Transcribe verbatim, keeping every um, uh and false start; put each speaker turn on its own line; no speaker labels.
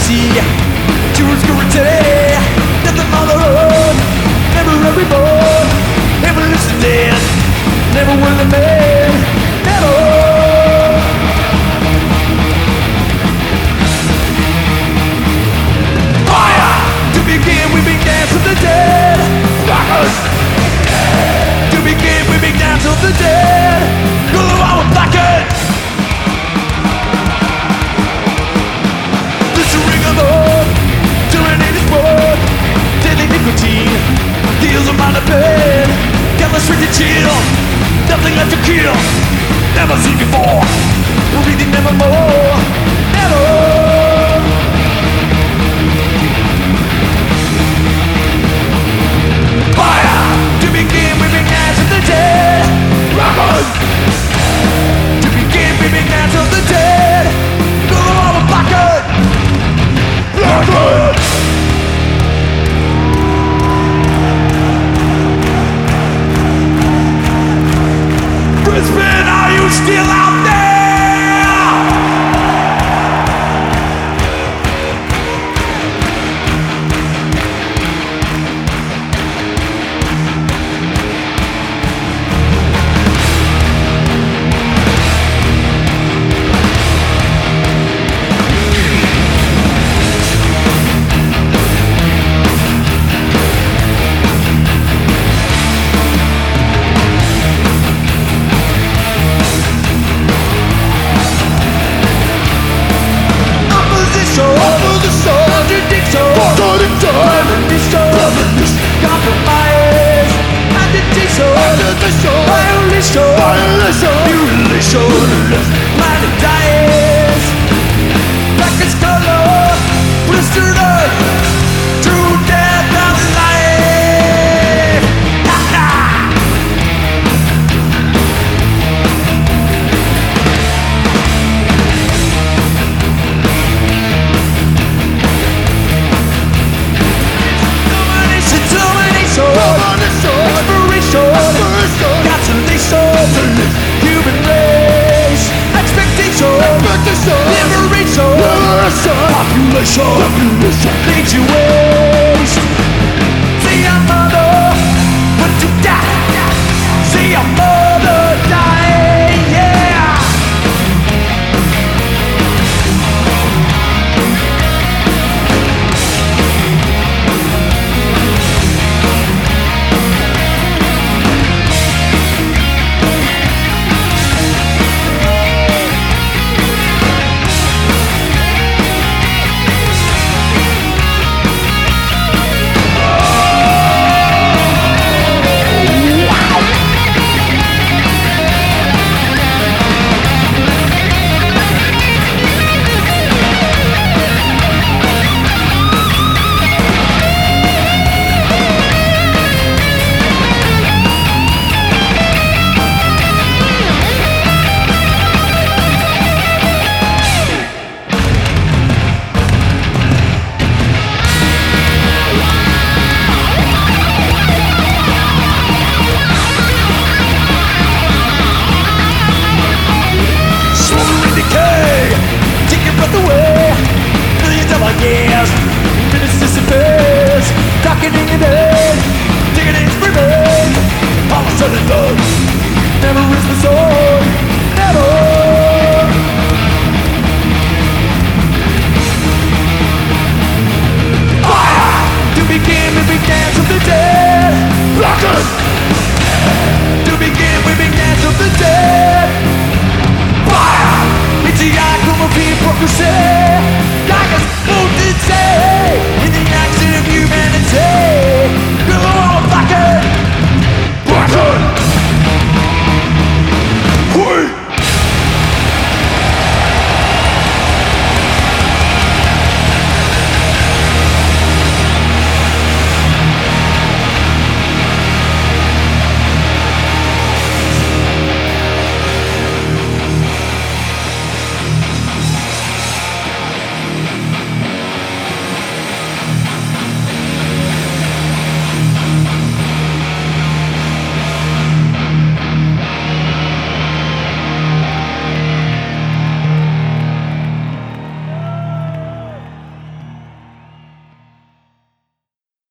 see true obscurity. Death of motherhood, never every born. Never lives to dead, never will the man. Never. Fire! To begin, we began from the dead. Rockers! To begin, we began from the dead. Go on with blackened. Nicotine deals them on the bed. Got restricted chill, nothing left to kill. Never seen before, we're reading nevermore. Never. Fire! To begin, we began from the dead. Rockers! To begin, we began from the dead. Go on with Blackwood! Blackwood! Brisbane, are you still out there? Planet dies, black as color, blistered earth, true death of life. Ha ha! Domination, domination, expiration, cancellation, human race, expectation, liberation, population, lead you waste. See your mother put to die. See your mother die, yeah. Years, minutes disappears, darkening in head, digging in screaming. All of a sudden love never is the sword, never. Fire! To begin, we began from the dead. Blockers! To begin, we began from the dead. Fire! It's the icon of hypocrisy.